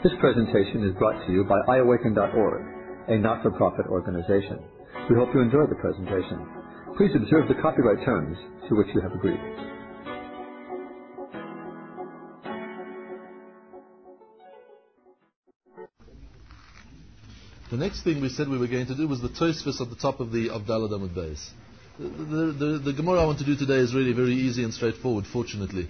This presentation is brought to you by iAwaken.org, a not-for-profit organization. We hope you enjoy the presentation. Please observe the copyright terms to which you have agreed. The next thing we said we were going to do was the Tosfos at the top of Daled Amud Beis. The Gemara I want to do today is really very easy and straightforward, fortunately.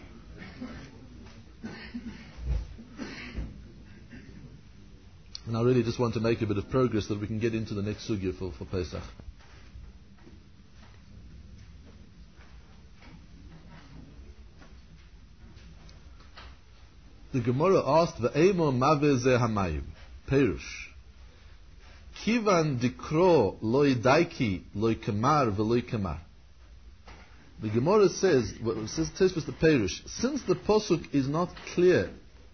And I really just want to make a bit of progress so that we can get into the next sugya for Pesach. The Gemara asked, "Ve'emo mave ze hamayim?" Perush. Kivan dikro loy daiki loy kamar veloy kamar. The Gemara says Tosfos the Perush, since the posuk is not clear.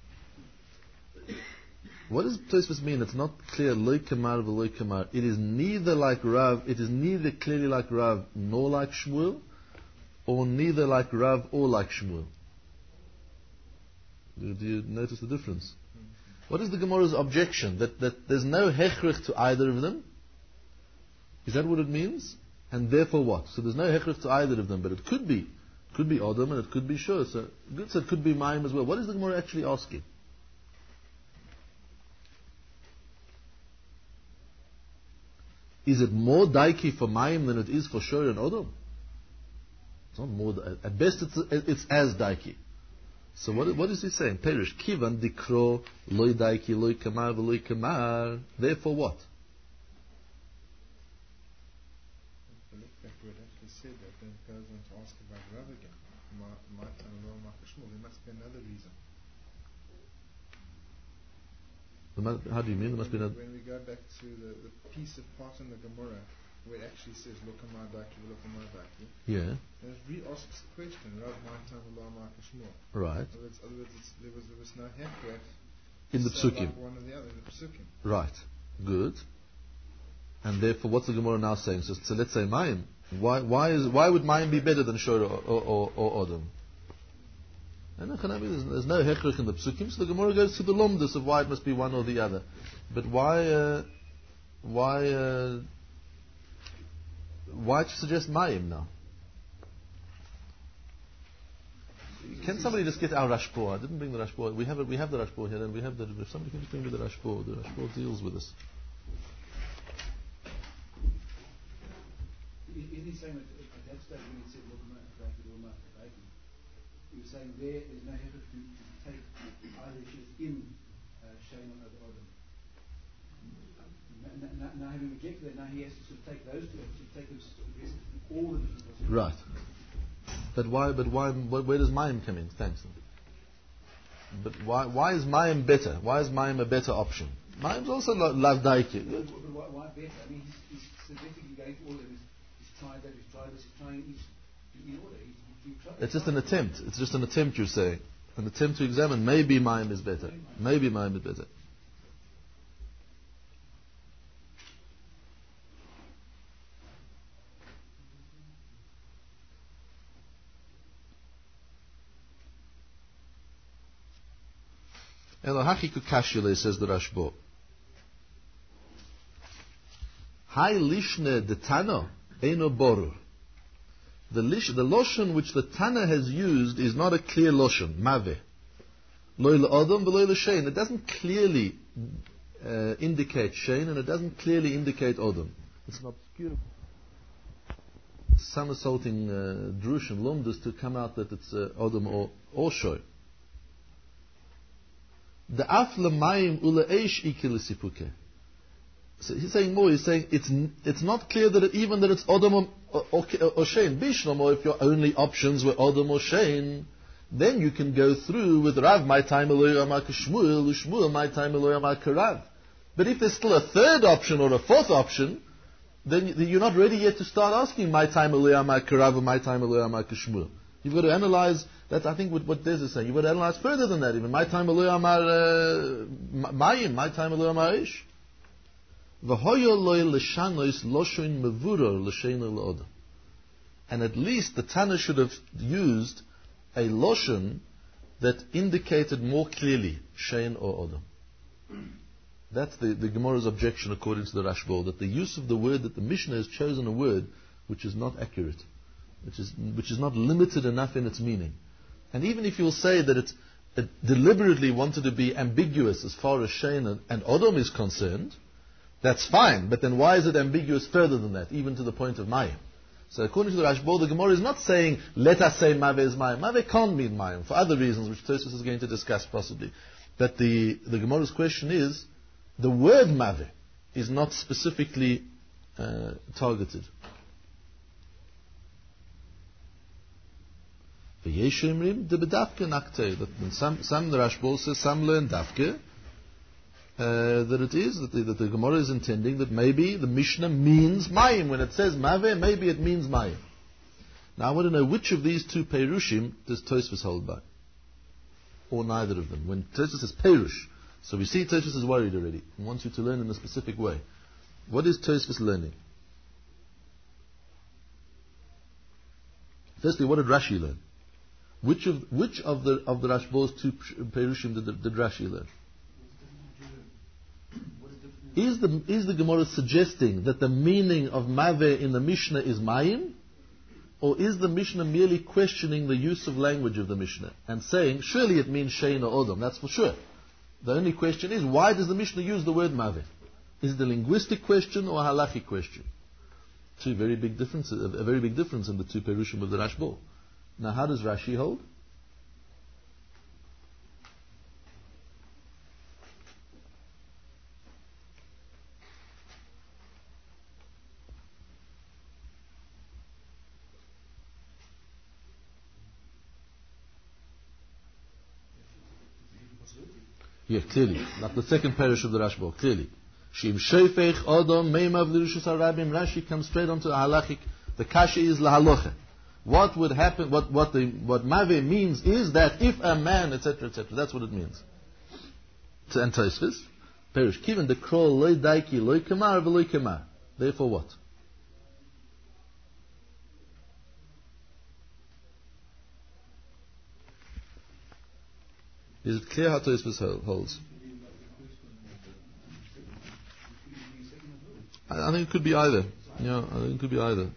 What does Tosfos mean? It's not clear. Loy kamar veloy kamar. It is neither like Rav. It is neither clearly like Rav nor like Shmuel, or neither like Rav or like Shmuel. Do you notice the difference? What is the Gemara's objection? That there's no hechrich to either of them? Is that what it means? And therefore what? So there's no hechrich to either of them, but it could be. It could be Odom and it could be Shur. So it could be Mayim as well. What is the Gemara actually asking? Is it more daiki for Mayim than it is for Shur and Odom? It's not more. At best it's as daiki. So what is he saying? Perish kivan dikro loy daiki loy kamar v'loy kamar. Therefore what? If the look back would actually said that, then it goes on to ask about Rav again. There must be another reason. How do you mean? There must be another. When we go back to the piece of part in the Gemara where it actually says Lokamar Daki, Lokamar Daki. Yeah. And it re-asks the question, Rav Ma'atam V'lo Ma'akashmur. Right. In other words, there was no hechrech in the psukim. Like one or the other in the psukim. Right. Good. And therefore, what's the Gemara now saying? So let's say Mayim. Why would Mayim be better than Shor or Odom? And there's no hechrech in the psukim, so the Gemara goes to the lomdus of why it must be one or the other. But why suggest Mayim now? Can somebody just get our Rashbo? I didn't bring the Rashbo. We have the Rashbo here, and we have if somebody can just bring me the Rashbo. The Rashbo deals with this. Isn't he saying that at that stage when he said he was saying there's no hechrech to take either shit in Shein or Odom. Now having rejected that, now he has to sort of take those two and take them all the different possibilities. Right. But why? Where does Mayim come in? Thanks. But why is Mayim better? Why is Mayim a better option? Mayim's also lav daiki. But why better? I mean, he's synthetically going through all of this. He's tried that. He's tried this. He's trying each in order. It's just an attempt. It's just an attempt. You're saying an attempt to examine. Maybe Mayim is better. Maybe Mayim is better. Elohachiku kashile, says the Rashbo. Hai lishne de Tano eino borur. The loshon which the Tana has used is not a clear loshon, mave. Loy le'odom v'loy le'shein. It doesn't clearly indicate shein, and it doesn't clearly indicate odom. It's an obscure, somersaulting drush and lumdus to come out that it's odom or shoy. The af le'mayim ule'eish ikilisipuke. So he's saying more. He's saying it's not clear that even that it's Odom or Shein. Bishlam, or if your only options were Odom or Shein, then you can go through with Rav, my time Eloi Amar Shmuel, Shmuel, my time Eloi Amar Rav. But if there's still a third option or a fourth option, then you're not ready yet to start asking my time Eloi Amar Rav or my time Eloi Amar Shmuel. You've got to analyze. That's I think what Des is saying. You've got to analyze further than that. Even my time Eloi Amar Mayim, my time Eloi Amar Ish. And at least the Tana should have used a loshon that indicated more clearly Shein or Odom. That's the Gemara's objection according to the Rashba, that the use of the word, that the Mishnah has chosen a word which is not accurate, which is not limited enough in its meaning. And even if you'll say that it deliberately wanted to be ambiguous as far as Shein and Odom is concerned, that's fine, but then why is it ambiguous further than that, even to the point of Mayim? So according to the Rashba, the Gemara is not saying, let us say Maveh is Mayim. Maveh can't mean Mayim, for other reasons, which Tosfos is going to discuss possibly. But the Gemara's question is, the word Maveh is not specifically targeted. That some the Rashba says, some learn Dafke, that it is, that the Gemara is intending that maybe the Mishnah means Mayim. When it says Maveh, maybe it means Mayim. Now I want to know which of these two Perushim does Tosfos hold by? Or neither of them. When Tosfos says Perush, so we see Tosfos is worried already and wants you to learn in a specific way. What is Tosfos learning? Firstly, what did Rashi learn? Which of the Rashba's two Perushim did Rashi learn? Is the Gemara suggesting that the meaning of Maveh in the Mishnah is Mayim? Or is the Mishnah merely questioning the use of language of the Mishnah and saying, surely it means Shein or Odom, that's for sure. The only question is, why does the Mishnah use the word Maveh? Is it a linguistic question or a halachic question? A very big difference in the two Perushim of the Rashba. Now how does Rashi hold? Yeah, clearly. Like the second parish of the Rashba, clearly. Shim Sheifech Odom Meimav Lirishus Harabim. Rashi comes straight onto the halachic. The kasha is lahalocha. What would happen, what Maveh means is that if a man, etc., that's what it means. And Tosfos, Perish, Kivan the Krol loy daiki loy kamar v'loy kamar. Therefore what? Is it clear how Tosfos holds? I think it could be either. Yeah, I think it could be either.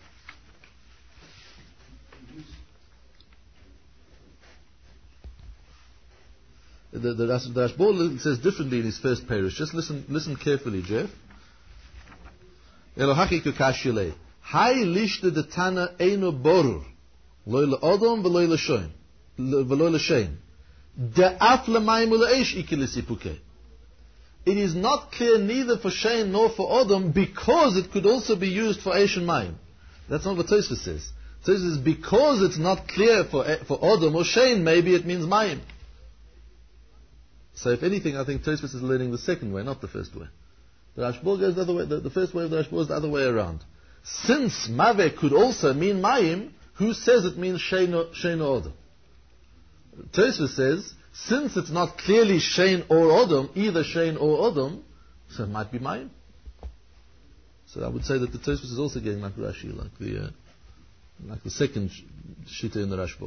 The Rashba says differently in his first parish. Just listen carefully, Jeff. Elohachi kukashile. Hai lishte de tana eino borur. Loy le'odom v'loy l'shein. V'loy l'shein. De'af l'mayim u'le'esh ikilisipuke. It is not clear neither for Shein nor for Odom because it could also be used for Eish and Mayim. That's not what Tosfos says. Tosfos says because it's not clear for Odom or Shein, maybe it means Mayim. So if anything, I think Tosfos is learning the second way, not the first way. The Rashba goes the other way. The first way of the Rashba is the other way around. Since Maveh could also mean Mayim, who says it means Shein or Odom? Tosfos says, since it's not clearly Shein or Odom, either Shein or Odom, so it might be Mayim. So I would say that the Tosfos is also getting like Rashi, like the second Shita in the Rashba.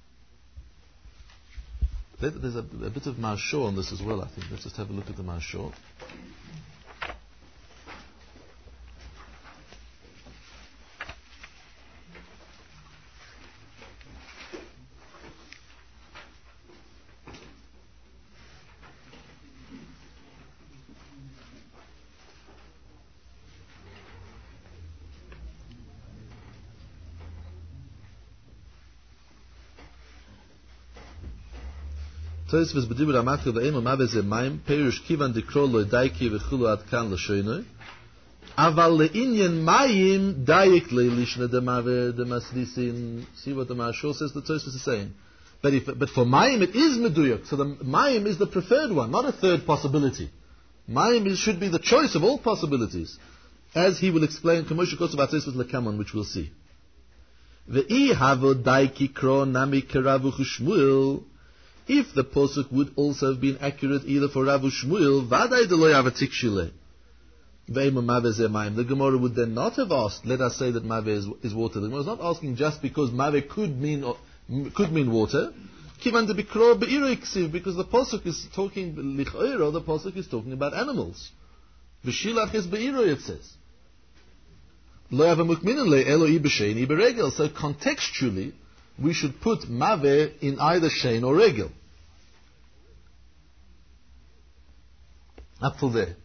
There's a bit of Marshor on this as well, I think. Let's just have a look at the Marshor. Tosfos b'dibur ha'makar v'eino Maveh ze Mayim Perush kivan dikro lo daiki v'chulu ad kan l'shoinoi aval le'inyan Mayim dayik le'lishna de Maveh de maslisin. See what the Marshal says, the Tosfos is saying. But for Mayim it is meduyuk. So the Mayim is the preferred one, not a third possibility. Mayim should be the choice of all possibilities, as he will explain. K'moshe Kosov HaTosfos lekamon, which we'll see. Ve'i havo daiki kro nami keravu chshmuel. If the posuk would also have been accurate either for Rav Shmuel, vaday deloy avatik shile, ve'ema Maveh ze Mayim, the Gemara would then not have asked, let us say that Maveh is water. The Gemara is not asking just because Maveh could mean water. Kivan de Bikro Be'iroi Ksiv, because the Pasuk is talking, Lich'oira, the Pasuk is talking about animals. V'shilach is Be'iroi, it says. Lo yava mukminin le Eloi b'sheini b'regel. So contextually, we should put Maveh in either Shein or Regel. Up till there.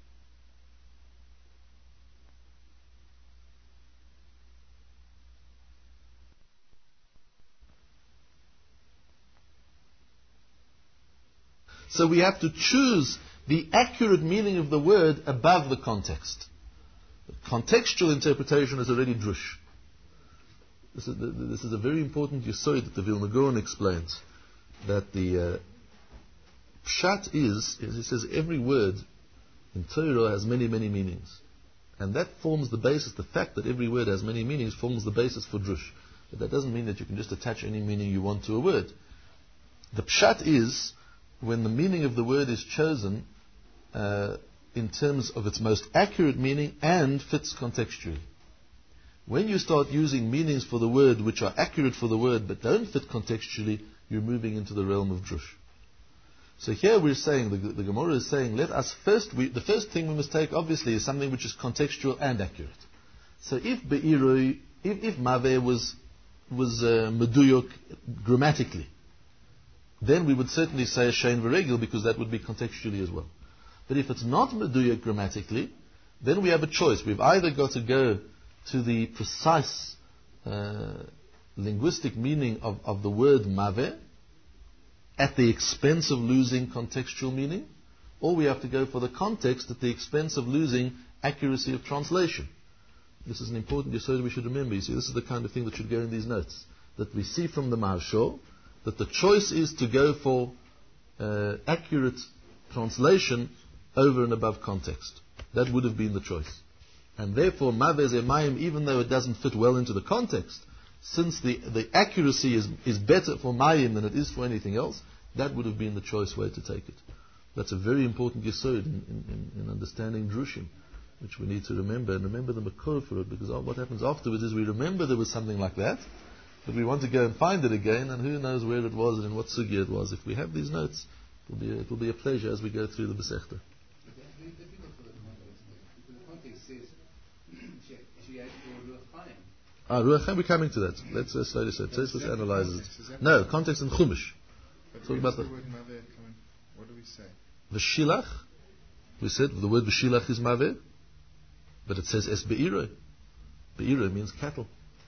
So we have to choose the accurate meaning of the word above the context. The contextual interpretation is already drush. This is a very important yesod that the Vilna Gaon explains. That the pshat is, as he says, every word in Torah has many, many meanings. And that forms the basis, the fact that every word has many meanings forms the basis for drush. But that doesn't mean that you can just attach any meaning you want to a word. The pshat is when the meaning of the word is chosen in terms of its most accurate meaning and fits contextually. When you start using meanings for the word which are accurate for the word but don't fit contextually, you're moving into the realm of drush. So here we're saying, the Gemara is saying, let us first, the first thing we must take obviously is something which is contextual and accurate. So if Be'iroi, if Maveh was meduyok grammatically, then we would certainly say a shein v'regel because that would be contextually as well. But if it's not meduyok grammatically, then we have a choice. We've either got to go to the precise linguistic meaning of the word maveh at the expense of losing contextual meaning, or we have to go for the context at the expense of losing accuracy of translation. This is an important yesod we should remember. You see, this is the kind of thing that should go in these notes. That we see from the Maharshal that the choice is to go for accurate translation over and above context. That would have been the choice. And therefore, Maveh Zemayim, even though it doesn't fit well into the context, since the accuracy is better for Mayim than it is for anything else, that would have been the choice way to take it. That's a very important yesod in understanding Drushim, which we need to remember, and remember the makor for it, because what happens afterwards is we remember there was something like that, but we want to go and find it again, and who knows where it was and in what sugya it was. If we have these notes, it will be a pleasure as we go through the Masechta. Ruach Chaim, we're coming to that. Let's slowly say. Let's analyze it. No, context in Chumash. Talk about the word Maveh. What do we say? V'shilach. We said the word V'shilach is Maveh, but it says Es Be'iroi. Be'iroi means cattle.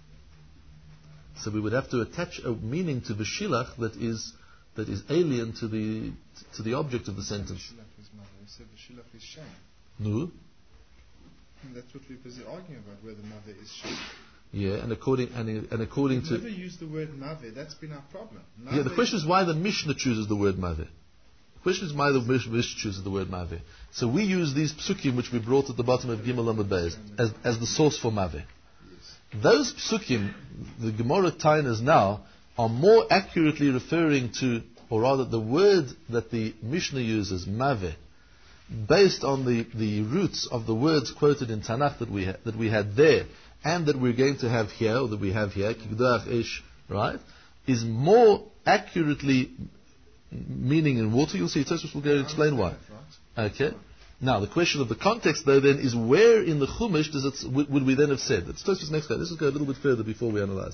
So we would have to attach a meaning to V'shilach that is alien to the object of the sentence. V'shilach is Maveh. We said V'shilach is Shem. No. And that's what we're busy arguing about, whether Maveh is Shem. Yeah, and according to... We've never used the word Maveh. That's been our problem. Yeah, the question is why the Mishnah chooses the word Maveh. The question is why the Mishnah chooses the word Maveh. So we use these psukim which we brought at the bottom of Gimel Amud Beis as the source for Maveh. Yes. Those psukim, the Gemara Tainas now, are more accurately referring to, or rather the word that the Mishnah uses, Maveh, based on the roots of the words quoted in Tanakh that we had there, and that we're going to have here, or that we have here, Kigdach Ish, right, is more accurately meaning in water. You'll see, Tosfos will go and explain why. Okay. Now, the question of the context, though, then, is where in the Chumash would we then have said? That's Tosfos next guy. Let's go a little bit further before we analyze.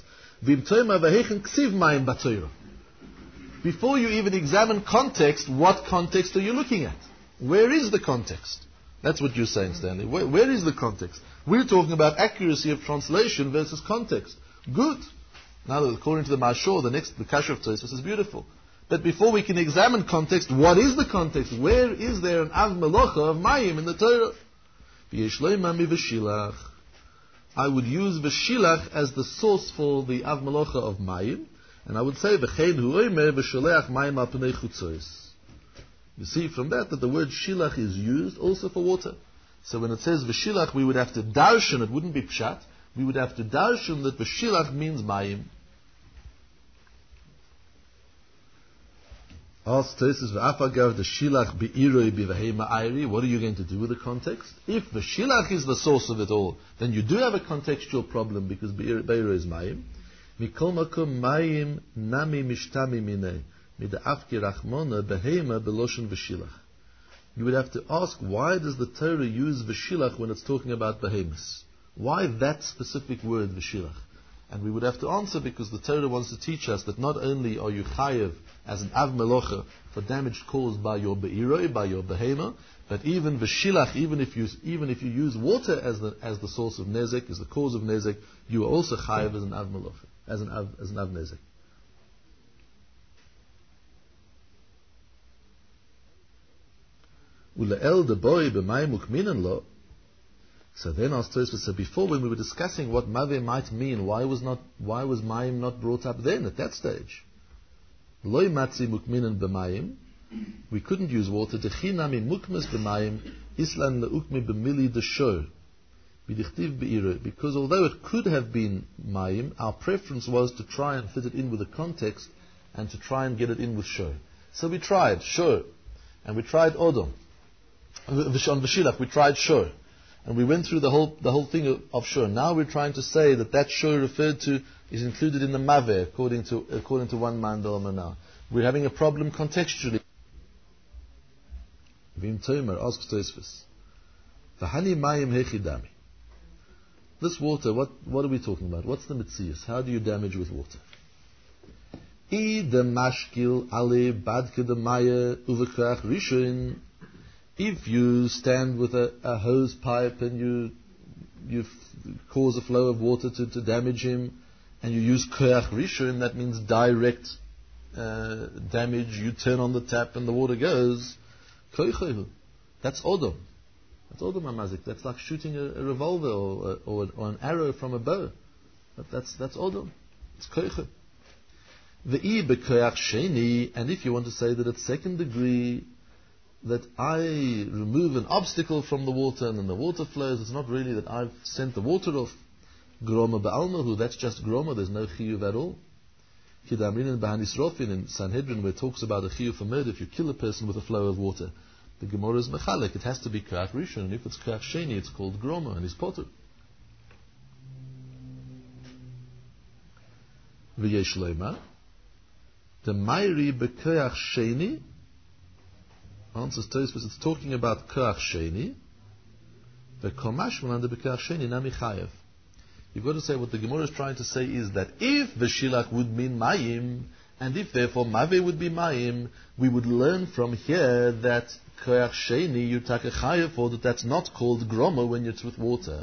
Before you even examine context, what context are you looking at? Where is the context? That's what you're saying, Stanley. Where is the context? We're talking about accuracy of translation versus context. Good. Now, according to the Mashor, the Kasha of Tosfos is beautiful. But before we can examine context, what is the context? Where is there an Av Melocha of Mayim in the Torah? I would use V'shilach as the source for the Av Melocha of Mayim, and I would say V'chein hu omer v'sholeach Mayim al pnei chutzos. You see from that the word shilach is used also for water. So when it says v'shilach, we would have to darshan, it wouldn't be pshat, we would have to darshan that v'shilach means mayim. Asks Tosfos v'afagav the shilach be'iroi b'vahei ma'ayri. What are you going to do with the context? If v'shilach is the source of it all, then you do have a contextual problem because be'iroi is mayim. Mikol makom mayim nami mishtami minei. mid'afki rachmona behema beloshen v'shilach. You would have to ask, why does the Torah use v'shilach when it's talking about behemoths? Why that specific word v'shilach? And we would have to answer, because the Torah wants to teach us that not only are you chayev as an av melocha for damage caused by your be'iroi, by your behema, but even v'shilach, even if you use water as the source of nezek, as the cause of nezek, you are also chayev as an av melocha, as an av nezek. Ule'el de boy b'mayim ukminan lo. So then asked Tosfos, so before, when we were discussing what maveh might mean, why was mayim not brought up then at that stage? Loi matzi mukminan b'mayim. We couldn't use water. Dechinami mukmes b'mayim islan leukmi b'mili desho b'dichtiv be'iro. Because although it could have been mayim, our preference was to try and fit it in with the context and to try and get it in with sho. So we tried sho, and we tried odom. On v'shilach we tried sho. And we went through the whole thing of shur. Now we're trying to say that shur referred to is included in the maveh, according to one mandal manah. We're having a problem contextually. Vim Tomer asks Tosfos, "V'hani mayim hechidami." This water, what are we talking about? What's the mitzias? How do you damage with water? I de mashkil ale badke de maya uvekach rishon. If you stand with a hose pipe and you cause a flow of water to damage him, and you use koach rishon, that means direct damage. You turn on the tap and the water goes. Koichehu. That's odom. That's odom hamazik. That's like shooting a revolver or an arrow from a bow. That's odom. It's koichehu. Ve'i bekoach sheni. And if you want to say that it's second degree, that I remove an obstacle from the water and then the water flows, it's not really that I've sent the water off. Groma ba'almahu, that's just groma, there's no chiyuv at all. Kidamrin and Bahanis Rofin in Sanhedrin, where it talks about a chiyuv for murder, if you kill a person with a flow of water, the Gemara is mechalek, it has to be koach rishon, and if it's koach sheni, it's called groma, and it's potter. V'yesh leima, the mayri bekoach sheni. Answers Tosfos, it's talking about koach sheni. The komashman under bekoach sheni nami chayev. You've got to say what the Gemara is trying to say is that if the shilach would mean mayim, and if therefore maveh would be mayim, we would learn from here that koach sheni you take a chayev for that's not called groma when it's with water.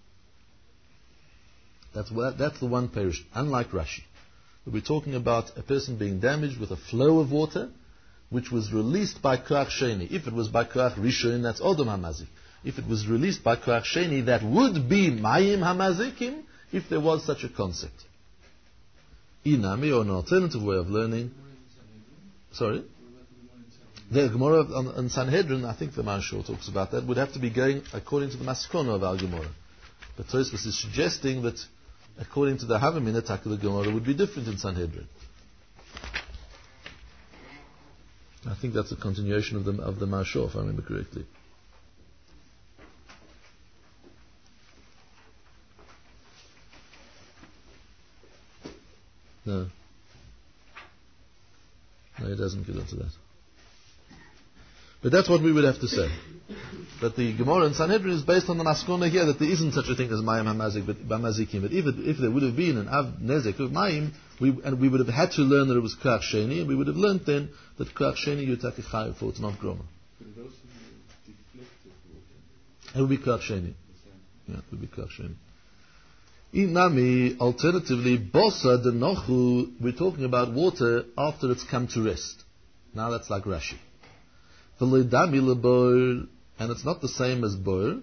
That's the one parish. Unlike Rashi, we're talking about a person being damaged with a flow of water, which was released by koach sheni. If it was by koach rishon, that's odom hamazik. If it was released by koach sheni, that would be mayim hamazikim, if there was such a concept. Inami, or an alternative way of learning. Sorry? The Gemara on Sanhedrin, I think the Marshal talks about that, would have to be going according to the Maskona of our Gemara. But Tosfos is suggesting that according to the Havamina, the Gemara would be different in Sanhedrin. I think that's a continuation of the Marshal, if I remember correctly. No, he doesn't get into that. But that's what we would have to say. That the Gemara in Sanhedrin is based on the Maskona here, that there isn't such a thing as Mayim HaMazik, but Bamazikim. But if there would have been an Av Nezek of Mayim, we would have had to learn that it was Koach Sheni, and we would have learned then that Koach Sheni you take a Chayav for, it's not Groma. It would be Koach Sheni. Yeah, it would be Koach Sheni. Inami, alternatively, Bosa de Nochu, we're talking about water after it's come to rest. Now that's like Rashi. And it's not the same as boil.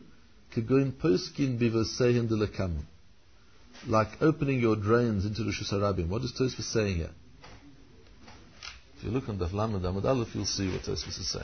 Like opening your drains into the Rishus Harabim. What is Tosfos saying here? If you look on Daf Lamed Amud Aleph, you'll see what Tosfos is saying.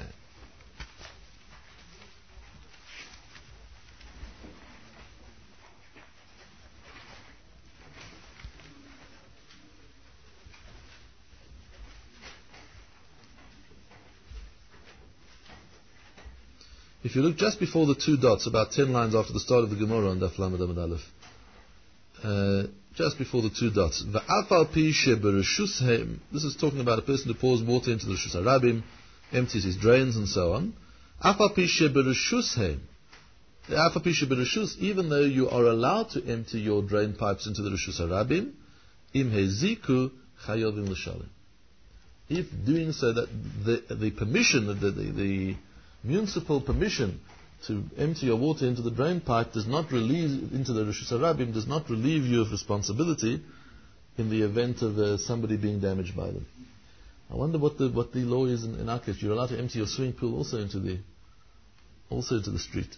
If you look just before the two dots, about 10 lines after the start of the Gemara on Daf Lamed Amud Aleph, just before the two dots. V'afal pi shebereshushem. This is talking about a person who pours water into the Reshus Harabim, empties his drains and so on. Afal pi shebereshushem. The afal pi shebereshus, even though you are allowed to empty your drain pipes into the Reshus Harabim, im heziku chayovim l'shalim. If doing so, that the permission, the municipal permission to empty your water into the drain pipe does not relieve into the Reshus Harabim, does not relieve you of responsibility in the event of somebody being damaged by them. I wonder what the law is in our case. You're allowed to empty your swimming pool also into the street.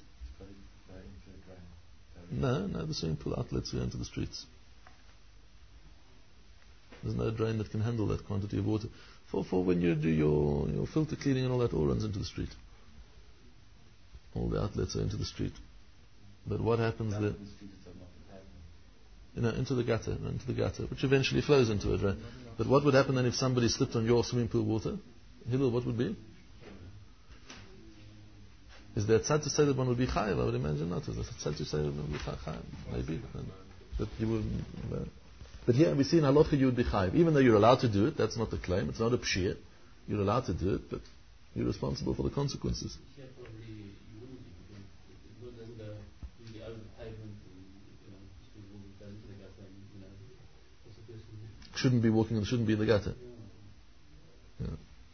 No, the swimming pool outlets go into the streets. There's no drain that can handle that quantity of water. For when you do your filter cleaning and all that, all runs into the street. All the outlets are into the street. But what happens then? Into the gutter, which eventually flows into a drain. But what would happen then if somebody slipped on your swimming pool water? Hillel, what would be? Is there a tzad to say that one would be chayav? I would imagine not. Is there a tzad to say that one would be chayav? Maybe. But you would. But here we see in halacha you would be chayav. Even though you're allowed to do it, that's not the claim. It's not a pshir. You're allowed to do it, but you're responsible for the consequences. Shouldn't be in the gutter. Yeah.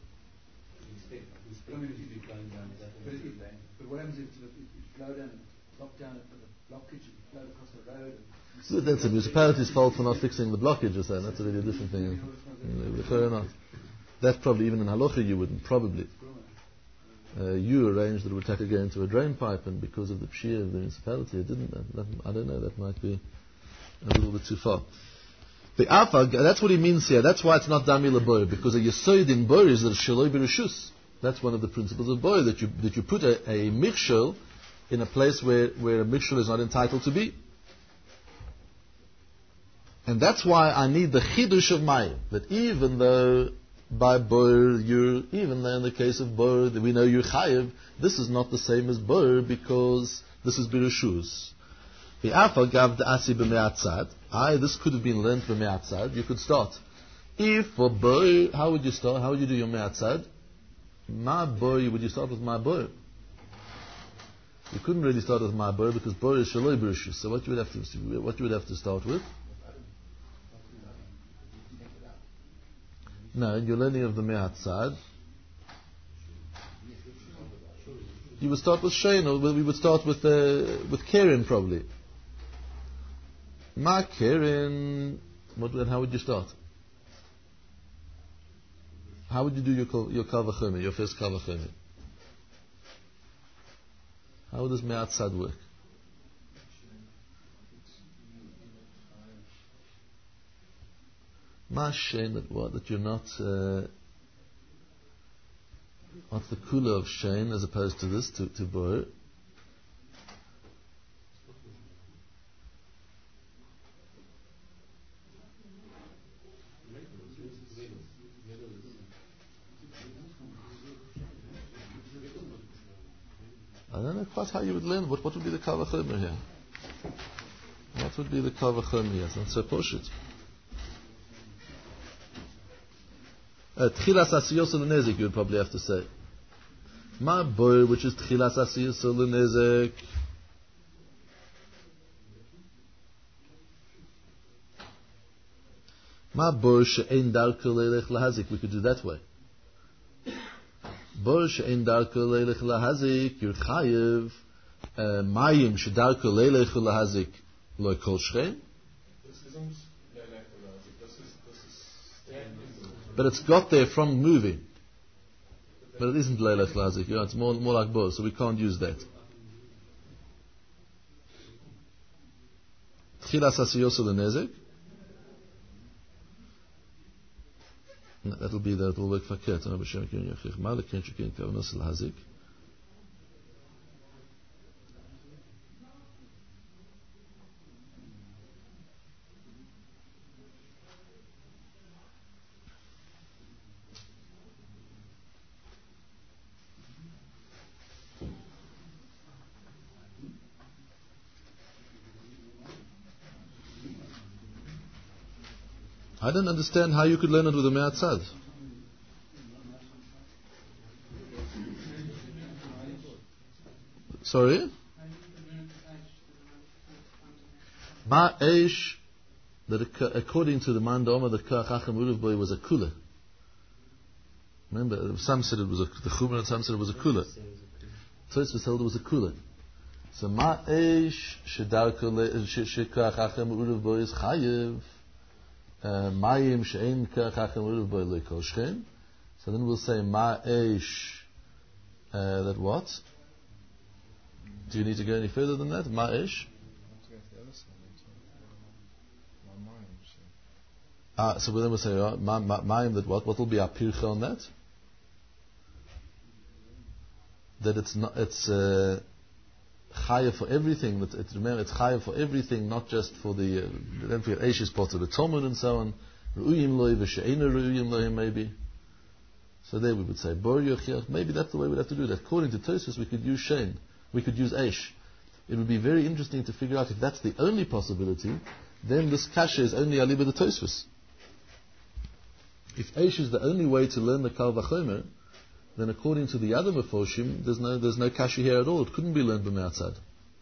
But what happens if you flow down and block down the blockage, you flow across the road? That's a municipality's fault for not fixing the blockage or so. That's a really different thing. Fair enough. That probably, even in halacha, you wouldn't. Probably. You arranged that it would take go into a drain pipe, and because of the pshir of the municipality, it didn't. I don't know. That might be a little bit too far. The afag, that's what he means here. That's why it's not dami l'boy, because a yesod in boy is that shaloi b'reshus. That's one of the principles of boy, that you put a mikshel in a place where a mikshel is not entitled to be. And that's why I need the chidush of mayim, that even though by bor even though in the case of bor we know you're chayiv, this is not the same as bor because this is b'reshus. This could have been learned from me'atzad. You could start. If for bor, how would you start? How would you do your me'atzad? Ma bor, would you start with ma bor? You couldn't really start with ma bor because bor is shaloi b'reshus. So what you would have to start with? No, you're learning of the me'atzad. You would start with shein, or we would start with keren probably. Ma keren, how would you start? How would you do your kal v'chomer, your first kal v'chomer? How does me'atzad work? Ma shein, that you're not. What's the kula of shein as opposed to this to bor? I don't know quite how you would learn. What would be the kal v'chomer here? What would be the kal v'chomer here? It's not so poshut. Tchilas asiyos l'nezek, you would probably have to say. Ma bor, which is tchilas asiyos l'nezek. Ma bor she'ein darko leilech lahazik. We could do that way. Bor she'ein darko leilech lahazik. You're chayiv. Mayim she'darko leilech lahazik. Lo kol shchein. But it's got there from moving. But it isn't leilech lahazik. It's more like bor, so we can't use that. Tchilas asiyos l'nezek. That'll work fakert. I don't understand how you could learn it with a me'atzad. Sorry? Ma'esh, that according to the Man Doma, the Kachacham Uruv Boy was a kula. Remember, some said it was the Chumra and some said it was a kula. Tosfos held it was a kula. So Ma'esh, Shekachacham Uruv Boy is Chayev. Mayim she'ein Kachacham Uruv Boy Leikol Shchen. So then we'll say Ma'esh, that what? Do you need to go any further than that? Ma'esh? So then we'll say Ma'im, that what? What will be our pircha on that? That it's not, it's chayav for everything. Remember, it's chayav for everything, not just for the. Don't forget, Eish is part of the Talmud and so on. Ru'uyim loy v'she'ena ru'uyim loy maybe. So there we would say bor yochiach. Maybe that's the way we'd have to do that. According to Tosfos, we could use shein. We could use Eish. It would be very interesting to figure out if that's the only possibility. Then this kasha is only aliba the Tosfos. If Eish is the only way to learn the Kal Vachomer, then according to the other Mefoshim, there's no kasha here at all. It couldn't be learned b'me'atzad.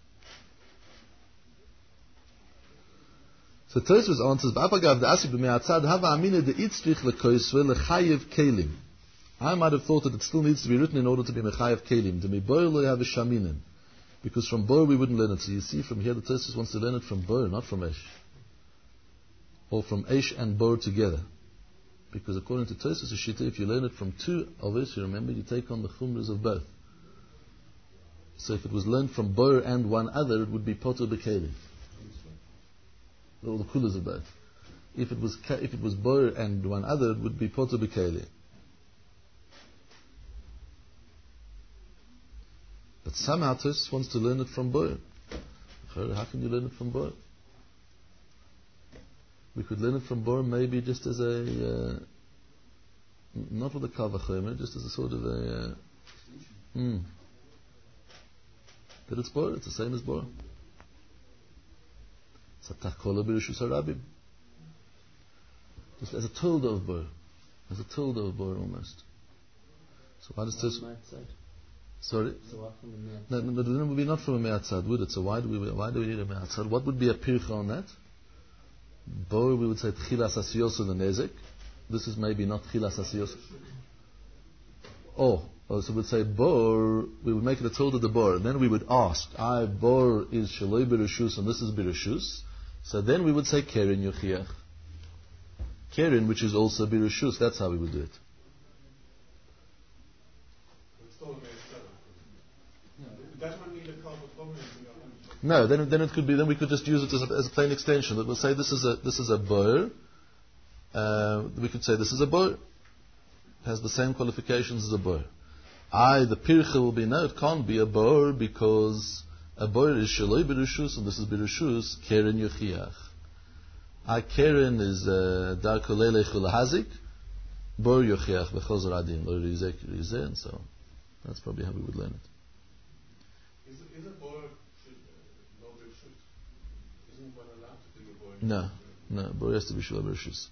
So Tosfos answers, "Ba'apagav de'asi b'me'atzad hava amina de'itzrich lekoisve lechayev kelim." I might have thought that it still needs to be written in order to be mechayev kelim. Demiboy lo have a shaminin, because from boy we wouldn't learn it. So you see, from here the Tosfos wants to learn it from boy, not from Eish, or from Eish and boy together. Because according to Tosfos Shita, if you learn it from two of us, you remember, you take on the chumras of both. So if it was learned from Boer and one other, it would be Potter B'Kelim. All the kulas of both. If it was Boer and one other, it would be Potter B'Kelim. But somehow Tosfos wants to learn it from Boer. How can you learn it from Boer? We could learn it from Boer maybe just as a, not with a Kal Vachomer, just as a sort of a, that it's Boer, it's the same as Boer. It's a Takola B'Rishus HaRabim. Just as a tilde of Boer. As a tilde of Boer almost. So why does this... Sorry? No, it would be not from a me'atzad, would it? So why do we need a me'atzad? What would be a pircha on that? Boer, we would say Tchilas Asiyos the Nezek. This is maybe not Tchilas Asiyos. So we'd say Boer, we would make it a tilde of the Boer, and then we would ask, Boer is Shaloi Birashus and this is Birashus. So then we would say Keren Yochiach. Keren, which is also Birashus, that's how we would do it. No, then it could be. Then we could just use it as a plain extension. That will say this is a boer. We could say this is a boer. It has the same qualifications as a boer. The pircha will be no. It can't be a boer because a boer is shaloi b'rishus and this is b'rishus keren yochiach. Keren is darko leilech ulahazik. Boer yochiach b'chozor adin lo rizek rizeh, and so on. That's probably how we would learn it. Is a boer no b'rishus? Isn't one allowed to be a boer? No, boer has to be shaloi b'rishus.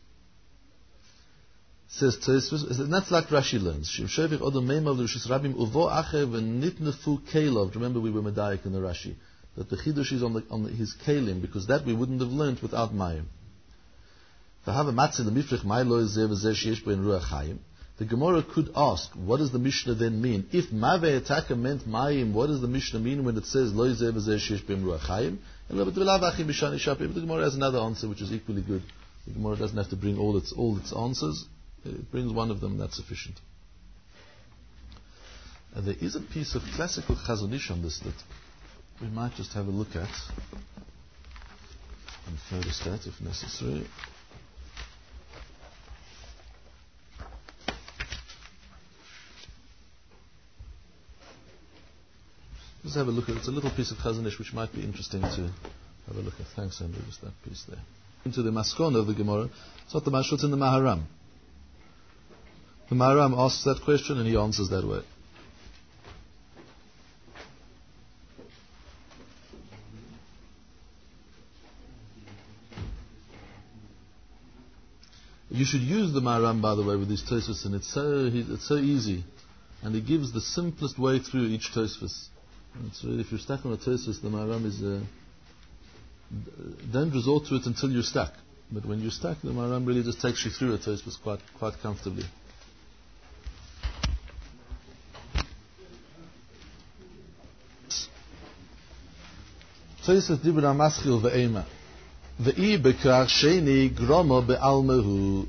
Says Tosfos, and that's like Rashi learns. Shevich odom meima v'rishus rabim uvo acher v'nitnefu kelov. Remember, we were medayik in the Rashi that the chidush is on his kelim, because that we wouldn't have learnt without mayim. V'hava matzah lemifrich may lo zeh v'zeh sheyesh bo in ruach chayim. The Gemara could ask, what does the Mishnah then mean? If Maveh Etaka meant Mayim, what does the Mishnah mean when it says Lo Zeh V'Zeh Sheyesh B'Im Ruach Chayim? And the Gemara has another answer which is equally good. The Gemara doesn't have to bring all its answers. It brings one of them, and that's sufficient. And there is a piece of classical Chazon Ish on this that we might just have a look at and further state if necessary. Just have a look at it. It's a little piece of Chazon Ish which might be interesting to have a look at. Thanks, Andrew. Just that piece there. Into the Maskon of the Gemara. It's not the Mashal, it's in the Maharam. The Maharam asks that question and he answers that way. You should use the Maharam, by the way, with these Tosfos, and it's so easy. And he gives the simplest way through each Tosfos. It's really, if you're stuck on a Tosfos, the Maharam is... don't resort to it until you're stuck. But when you're stuck, the Maharam really just takes you through a Tosfos quite comfortably. Tosfos Dibur HaMaschil ve'ema. Ve'i bekrach sheni gromo be'almehu.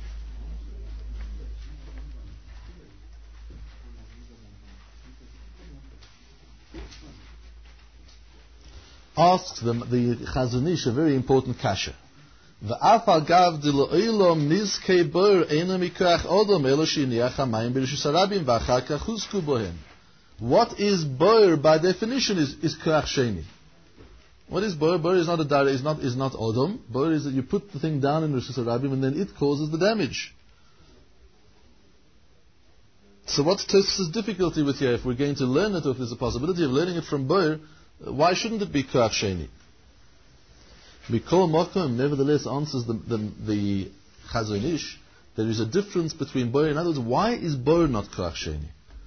Asks them the Chazon Ish a very important kasha. V'af agav dilo'ilom nizkei bor eina mikrach odom elo shiniach hamayim b'rishus harabim v'achar kach huzku bohem. What is bor by definition is krach sheni. What is bor? Bor is not a dara, is not odom. Bor is that you put the thing down in rishus harabim and then it causes the damage. So what's Tosfos' difficulty with here? If we're going to learn it, or if there's a possibility of learning it from bor, why shouldn't it be krach sheni? Mikol Mokum nevertheless answers the Chazon Ish, there is a difference between bor. In other words, why is bor not krach sheni?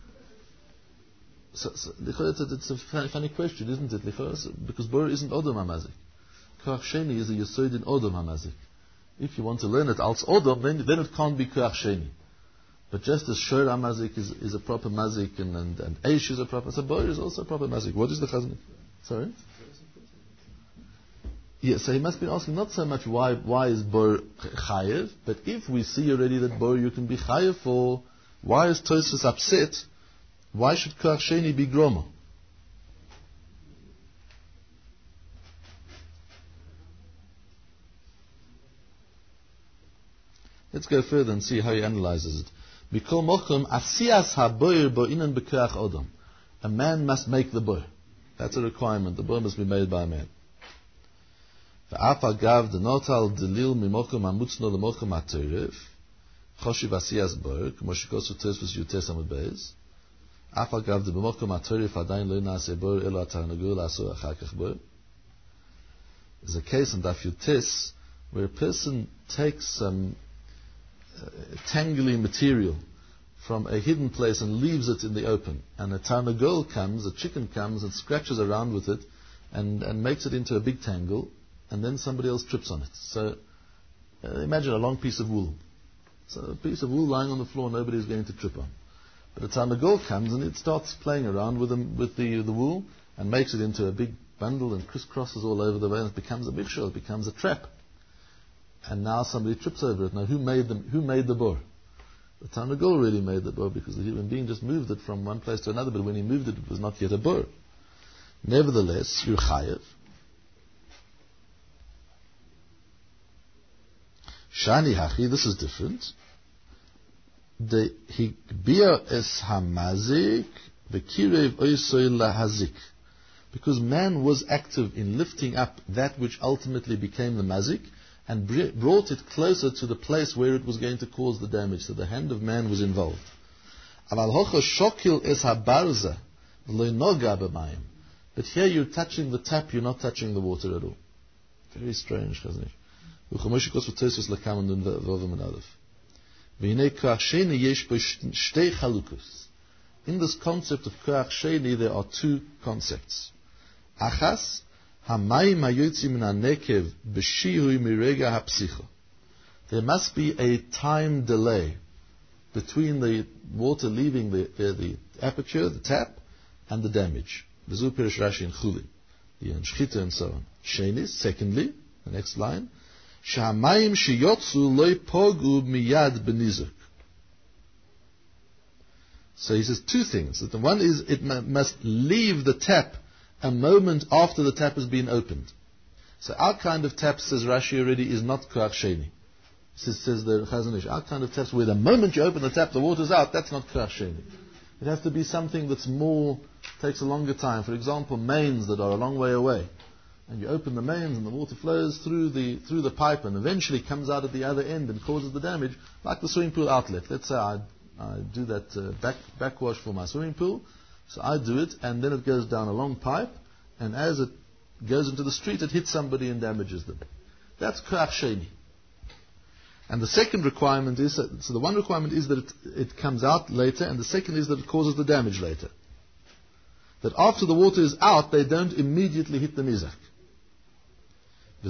So it's a funny question, isn't it? Because bor isn't odom hamazik. Krach sheni is a yesod in odom hamazik. If you want to learn it als odom, then it can't be krach sheni. But just as shor hamazik is a proper mazik and eish is a proper, so bor is also a proper mazik. What is the Chazon Ish? Sorry? Yes, so he must be asking not so much why is bor chayev, but if we see already that bor you can be chayev for, why is Tosfos upset? Why should krach sheni be groma? Let's go further and see how he analyzes it. Mikol mokum asiyas haboir bo'inan bekrach odom. A man must make the bor. That's a requirement. The bor must be made by a man. V'af agav denotal delil mimokum amutzno lemokum aterev choshiv asiyas bor k'mo shikosu Tosfos Yutes Amud Beis. Af agav de b'mokum aterev adayin lo na'aseh bor elo atarnagul asur achar kach bor. There's a case in Daf Yutes where a person takes some tangly material from a hidden place and leaves it in the open, and a tarnagul comes, a chicken comes and scratches around with it and makes it into a big tangle, and then somebody else trips on it. So imagine a long piece of wool. So a piece of wool lying on the floor, nobody is going to trip on. But a tarnagul comes and it starts playing around with the wool and makes it into a big bundle and crisscrosses all over the way, and it becomes a mikshel, it becomes a trap. And now somebody trips over it. Now who made the bor? The tarnagul really made the bor, because the human being just moved it from one place to another, but when he moved it, it was not yet a bor. Nevertheless, you're chayev. Shani hachi, this is different. The higbia es hamazik v'kirev oisoy lahazik, because man was active in lifting up that which ultimately became the mazik and brought it closer to the place where it was going to cause the damage. So the hand of man was involved. Aval hocha shokil es habarza v'lo noga b'mayim. But here you're touching the tap, you're not touching the water at all. Very strange, Chazon Ish. In this concept of krach sheni, there are two concepts. Achas, hamayim hayotzi min hanekev b'shihui mirega hapsicha. There must be a time delay between the water leaving the aperture, the tap, and the damage. V'zu Pirish Rashi in Chuli, the Shchita and so on. Sheni, secondly, the next line, Shamayim sheyotzu loy pogu miyad benizuk. So he says two things. That the one is it must leave the tap a moment after the tap has been opened. So our kind of tap, says Rashi already, is not krach sheni. Says the Chazon Ish. Our kind of taps where the moment you open the tap, the water's out, that's not krach sheni. It has to be something that's more, takes a longer time. For example, mains that are a long way away. And you open the mains and the water flows through the pipe and eventually comes out at the other end and causes the damage, like the swimming pool outlet. Let's say I do that backwash for my swimming pool. So I do it, and then it goes down a long pipe, and as it goes into the street, it hits somebody and damages them. That's krach sheni. And the second requirement is, so the one requirement is that it comes out later, and the second is that it causes the damage later. That after the water is out, they don't immediately hit the mizach. If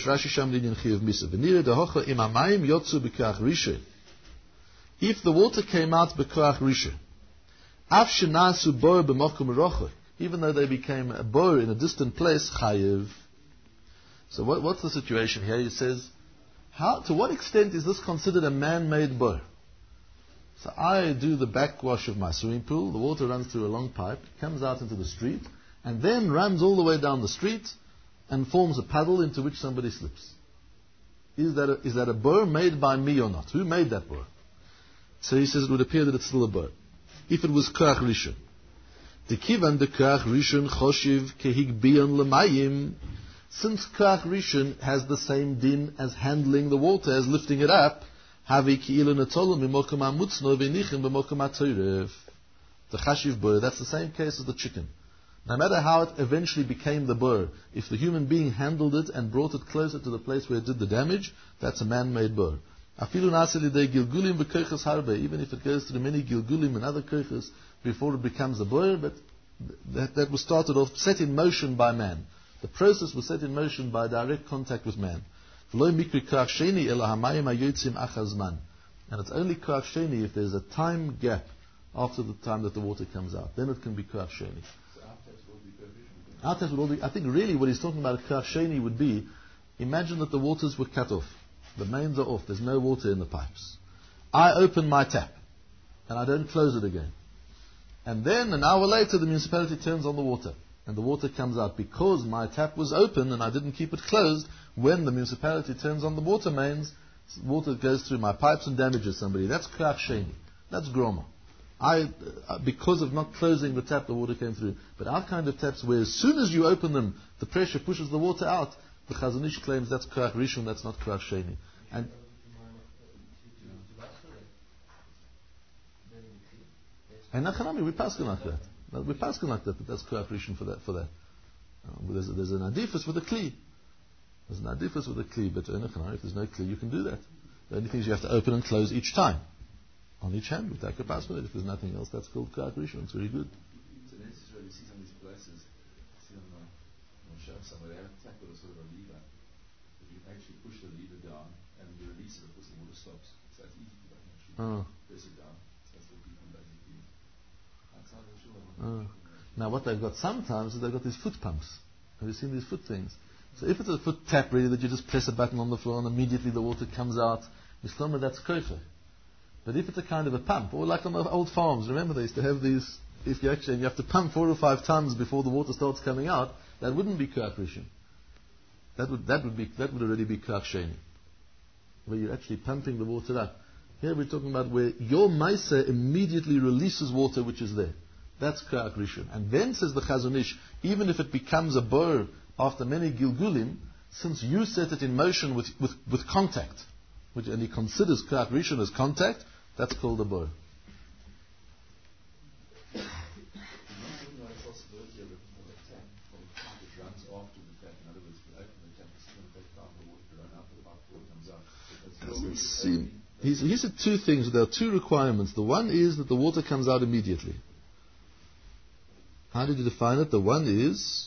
the water came out b'koach rishon, even though they became a bor in a distant place, chayiv. So what's the situation here? He says, to what extent is this considered a man-made bor? So I do the backwash of my swimming pool, the water runs through a long pipe, comes out into the street, and then runs all the way down the street and forms a puddle into which somebody slips. Is that a bor made by me or not? Who made that bor? So he says it would appear that it's still a bor. If it was koach rishon. The kivan de koach rishon choshiv kehigbion lemayim. Since koach rishon has the same din as handling the water, as lifting it up, havi ki'ilu netolum b'mokum ha'mutzno v'nichin b'mokum ha'torev. The chashiv bor, that's the same case as the chicken. No matter how it eventually became the bor, if the human being handled it and brought it closer to the place where it did the damage, that's a man-made bor. Even if it goes through many gilgulim and other koiches before it becomes a bor, but that was started off, set in motion by man. The process was set in motion by direct contact with man. And it's only koach sheni if there's a time gap after the time that the water comes out. Then it can be koach sheni. I think really what he's talking about koach sheni would be, imagine that the waters were cut off. The mains are off. There's no water in the pipes. I open my tap and I don't close it again. And then an hour later the municipality turns on the water and the water comes out. Because my tap was open and I didn't keep it closed, when the municipality turns on the water mains, water goes through my pipes and damages somebody. That's koach sheni. That's groma. Because of not closing the tap, the water came through. But our kind of taps where as soon as you open them, the pressure pushes the water out, the Chazon Ish claims that's koach rishon, that's not koach sheni. And Nachanami, we paskin like that. We paskin like that that's koach rishon for that. There's an adifus with a kli. There's an adifus with a kli, but if there's no kli, you can do that. The only thing is you have to open and close each time. On each hand, we take a pass with it. If there's nothing else, that's called koach rishon. It's very good. It's necessary to see some of these places. See on the show somewhere they have a tap with a sort of a lever. If you actually push the lever down and you release it, of course the water stops. So it's easy to actually press it down. So that's what people basically outside the shore. Now what they've got sometimes is they've got these foot pumps. Have you seen these foot things? So if it's a foot tap really that you just press a button on the floor and immediately the water comes out, Mislama, that's kofer. But if it's a kind of a pump, or like on the old farms, remember they used to have these, if you actually, you have to pump 4 or 5 times before the water starts coming out, that wouldn't be koach rishon. That would already be koach sheni. Where you're actually pumping the water up. Here we're talking about where your meiser immediately releases water which is there. That's koach rishon. And then says the Chazon Ish, even if it becomes a bor after many gilgulim, since you set it in motion with contact, and he considers koach rishon as contact, that's called a bor. He said 2 things. There are 2 requirements. The one is that the water comes out immediately. How did you define it? The one is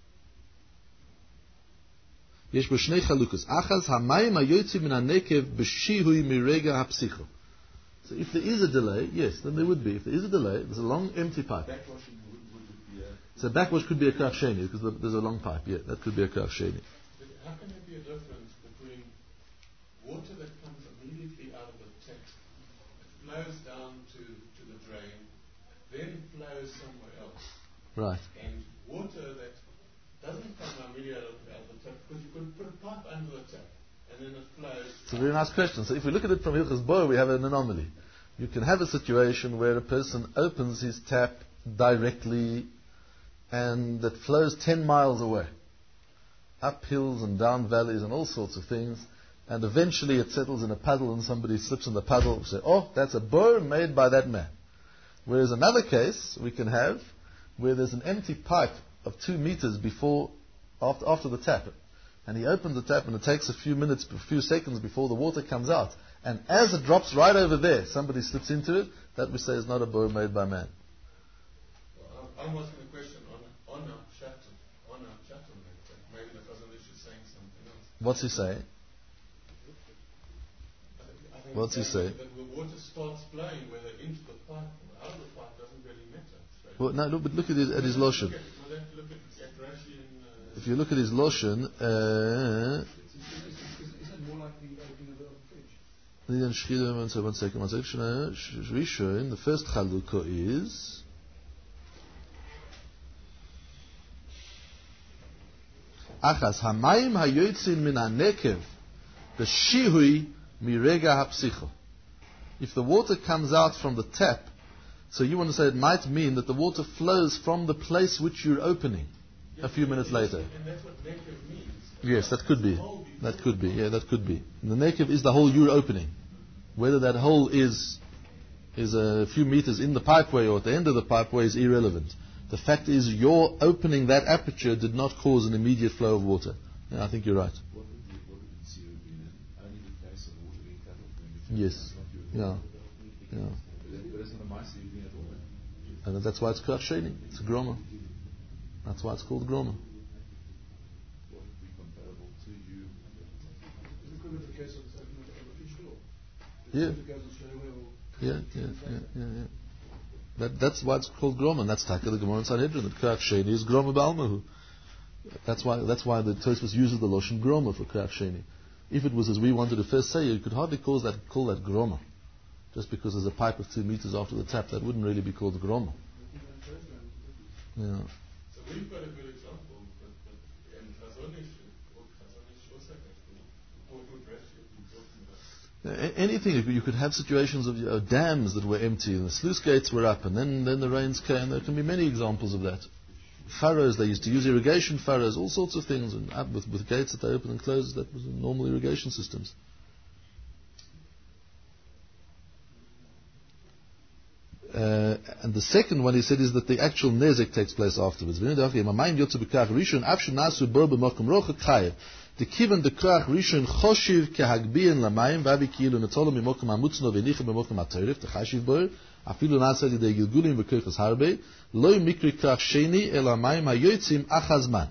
יש בו שני חלוקות. אחז המים היוצאים מן הנקב בשיהוי מרגע הפסיכו. So if there is a delay, yes, then there would be. If there is a delay, there's a long empty pipe. So backwash could be a koach sheni because there's a long pipe. Yeah, that could be a koach sheni. How can there be a difference between water that comes immediately out of the tap, flows down to the drain, then flows somewhere else, right, and water that doesn't come immediately out of the tap because you could put a pipe under the tap and then it flows? It's a very nice question. So if we look at it from Hilchos Bor, we have an anomaly. You can have a situation where a person opens his tap directly and it flows 10 miles away, up hills and down valleys and all sorts of things, and eventually it settles in a puddle and somebody slips in the puddle and say, oh, that's a bor made by that man. Whereas another case we can have where there's an empty pipe of 2 meters after the tap. and he opens the tap and it takes a few seconds before the water comes out, and as it drops right over there, somebody slips into it, that we say is not a boer made by man. Well, I'm asking a question on a chatter. Maybe the Chazon Ish is saying something else. What's he saying? I think What's he saying? That the water starts flowing, whether into the pipe or out of the pipe doesn't really matter. Well, no, look, but look at his Loshen. If you look at his Loshen, Isn't it more like the opening of the fridge? One second. Rishon, the first Chalukah is Achas Hamayim hayotzin min hanekev b'shihui mirega hapsicho. If the water comes out from the tap, so you want to say it might mean that the water flows from the place which you're opening a few minutes later. And that's what nekev means. Yes, that could be. That could be. Yeah, that could be. And the nekev is the hole you're opening. Whether that hole is a few meters in the pipeway or at the end of the pipeway is irrelevant. The fact is, your opening that aperture did not cause an immediate flow of water. Yeah, I think you're right. What would the zero be then? Only the case of water being cut off. Yes. Yeah. But it's not a mice you're doing at all. And that's why it's Krach Sheni. It's a groma. That's why it's called groma. What would be comparable to you? It could be the case of opening of a fridge door. Yeah. It goes straight away or That's why it's called groma, and that's Taka the Gemara in Sanhedrin. That Krach Sheni is groma b'almahu. That's why the Tosfos uses the lotion groma for Krach Sheni. If it was as we wanted to first say, you could hardly call that groma. Just because there's a pipe of 2 meters after the tap, that wouldn't really be called a groma. Yeah. So we've got a good example, but and Chazon Ish also has anything. You could have situations of dams that were empty and the sluice gates were up, and then the rains came. There can be many examples of that. Furrows, they used to use irrigation furrows, all sorts of things, and with gates that they open and close. That was normal irrigation systems. And the second one he said is that the actual nezek takes place afterwards. The kivan the krach rishon choshiv kehagbiin lamayim vavi kilu netolo mimokum amutzno v'nicha b'mokum atorif techashiv bor afilu nasa lidei gilgulim v'kirchas harbe loy mikri krach sheni el amayim hayotzim achazman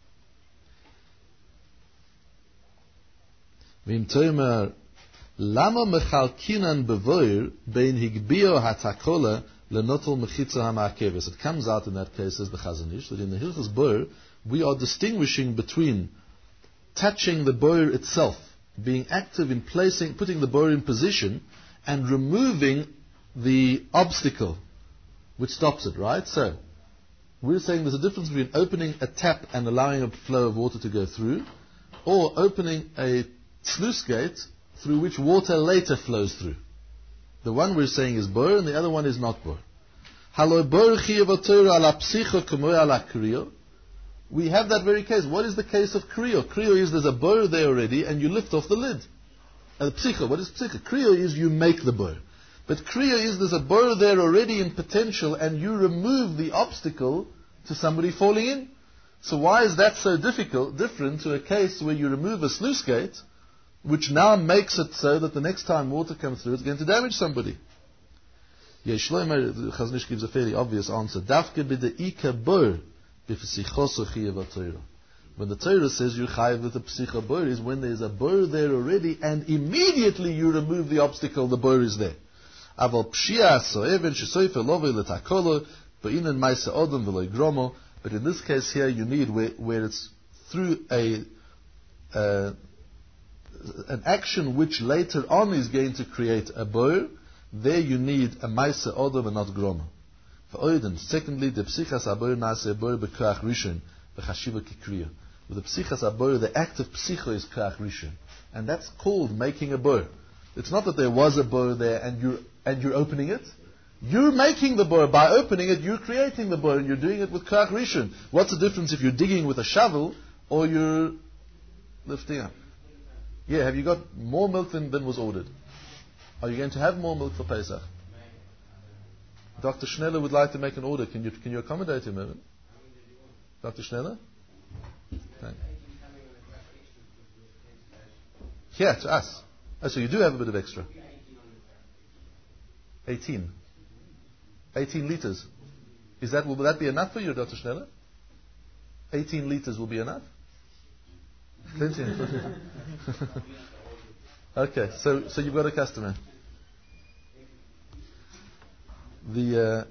v'im toimer lama mechalkinan bevoir bein higbio hatakola lenotol mechitza hamakeves. It comes out in that case, says the Chazon Ish, that in the Hilchos Boer we are distinguishing between touching the boer itself, being active in putting the boer in position, and removing the obstacle which stops it, right? So, we're saying there's a difference between opening a tap and allowing a flow of water to go through, or opening a sluice gate through which water later flows through. The one we're saying is boer, and the other one is not boer. Halo boer chiyav Torah ala psicha k'moy ala kriyo. We have that very case. What is the case of kriyo? Kriyo is there's a boer there already, and you lift off the lid. And psicha, what is psicha? Kriyo is you make the boer. But kriyo is there's a boer there already in potential, and you remove the obstacle to somebody falling in. So why is that so different to a case where you remove a sluice gate, which now makes it so that the next time water comes through, it's going to damage somebody? Shlomo, the Chazon Ish gives a fairly obvious answer. Dafke b'de'ika boer. When the Torah says you're chayiv with a psicha boer is when there's a boer there already and immediately you remove the obstacle, the boer is there. But in this case here you need where it's through an action which later on is going to create a boer, there you need a maisa odom and not groma. Secondly, the psichas aboyer nase boyer bekrach rishon v'chashiva kikriya. With the psichas aboyer, the act of psicho is krach rishon, and that's called making a boyer. It's not that there was a boyer there and you're opening it. You're making the boyer by opening it. You're creating the boyer, and you're doing it with krach rishon. What's the difference if you're digging with a shovel or you're lifting up? Yeah, have you got more milk than was ordered? Are you going to have more milk for Pesach? Dr. Schneller would like to make an order. Can you accommodate him, Evan? Dr. Schneller? Thanks. Here, to us. Oh, so you do have a bit of extra. 18 liters. Will that be enough for you, Dr. Schneller? 18 liters will be enough? Plenty. Okay, so you've got a customer. The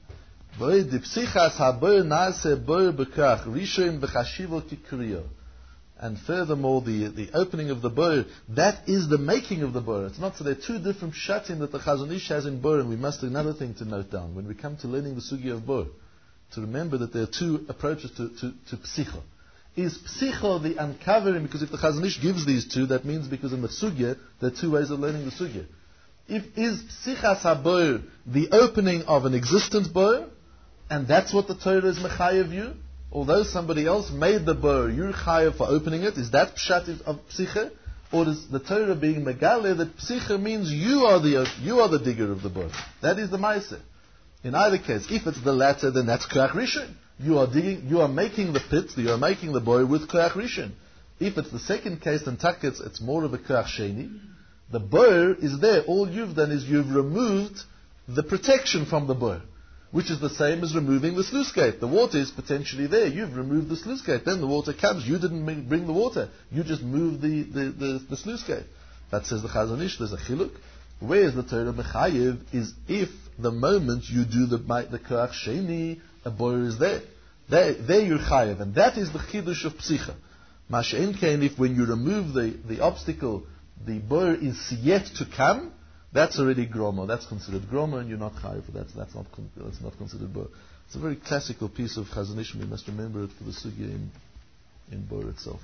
and furthermore, the opening of the bor, that is the making of the bor. It's not so there are two different shatim that the Chazon Ish has in bor, and we must another thing to note down when we come to learning the sugya of bor, to remember that there are two approaches to psicho. Is psicho the uncovering? Because if the Chazon Ish gives these two, that means because in the sugya there are two ways of learning the sugya. Is psichas habor the opening of an existent bor, and that's what the Torah is mechayev you? Although somebody else made the bor, you're chayev for opening it. Is that pshat of psicha, or is the Torah being megale that psicha means you are the digger of the bor? That is the ma'aseh. In either case, if it's the latter, then that's koach rishon. You are digging, you are making the pit, you are making the bor with koach rishon. If it's the second case, then it's more of a koach sheni. The bor is there. All you've done is you've removed the protection from the bor, which is the same as removing the sluice gate. The water is potentially there. You've removed the sluice gate. Then the water comes. You didn't bring the water. You just moved the sluice gate. That says the Chazon Ish. There's a chiluk. Where is the Torah mechayev? Is if the moment you do the koach sheni, a bor is there. There you're chayev, and that is the chidush of psicha. Mash'en kein, if when you remove the obstacle, the bor is yet to come, that's already groma. That's considered groma, and you're not chayiv for that. That's not considered bor. It's a very classical piece of Chazon Ish. We must remember it for the sugya in bor itself.